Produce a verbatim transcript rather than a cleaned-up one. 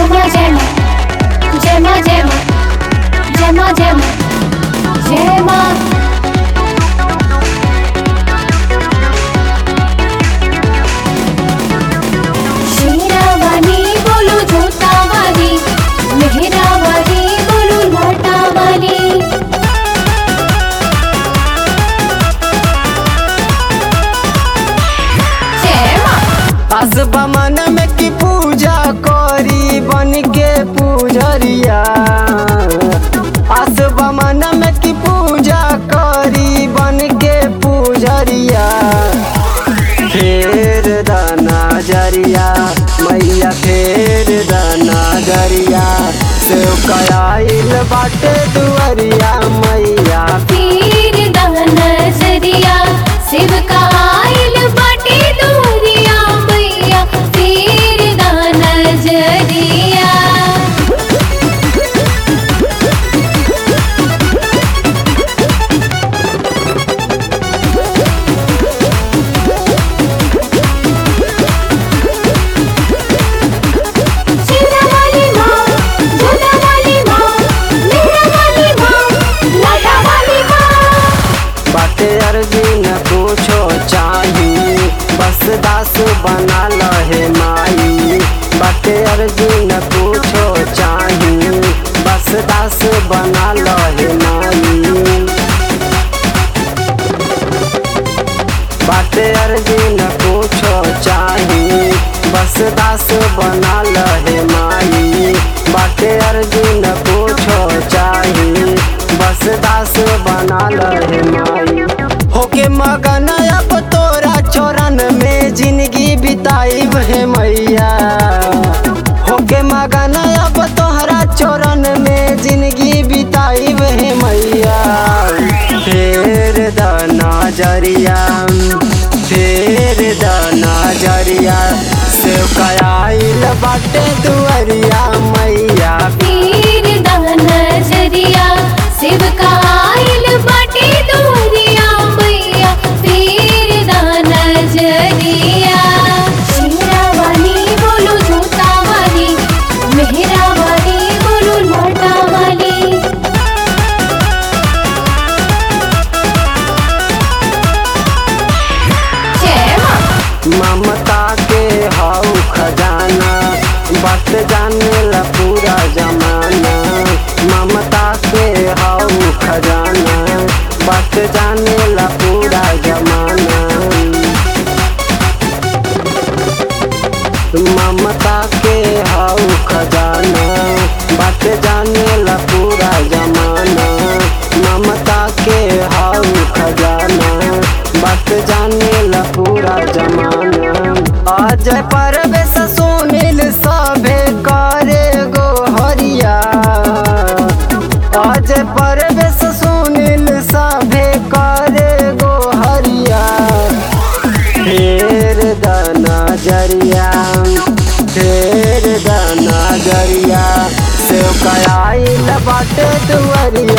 ma jai ma jai ma jai ma jai ma jai ma jai ma Sherawali बोलो झूठावाली मेहरावाली बोलो लाटावाली जय मां आसबा मन में की पूजा करी बन के पूजरिया आसबा मन में की पूजा करी बन के पूजरिया फेर दाना जरिया मैया फेर दाना जरिया सेव कयाइल बाटे दुअरिया मैया तीर दहन जरिया शिव का आइल बाटे दूरिया मैया तीर दहन जरिया शेरावाली माँ झूठावाली माँ मेहरावाली माँ लाटावाली माँ बाटे अर्जी न पूछो चाही बस दास बना लहे माई बाटे अर्जी न पूछो चाही बस दास बना लहे माई बाटे अर्जी न पूछो चाही बस दास बना लहे माई बाटे अर्जी न पूछो चाही बस दास बना लहे माई होके मगन अब तोरा चौरन में जिंदगी बिताई है मैया होके मगन अब तोहरा चौरन में जिंदगी बिताई है मैया फेर दाना जरिया फेर दाना जरिया सेव कयाइल बाटे दुअरिया मैया तीर दहन जरिया शिव का आइल बाटे दूरिया मैया तीर दहन जरिया शेरावाली बोलो झूठावाली मेहरावाली बोलो लाटावाली जय मां ममता के हाउ खजाना बात जाने ला पूरा जमाना ममता के हाउ खजाना बात जाने ला पूरा जमाना ममता के हाउ खजाना बात जाने ला पूरा जमाना ममता के हाउ खजाना बात जाने ला पूरा जमाना आज परवेश सुनील सभे करे गो हरिया आज परवेश सुनील सभे करे गो हरिया फेर दाना जरिया फेर दाना जरिया सेव कयाइल बाटे दुअरिया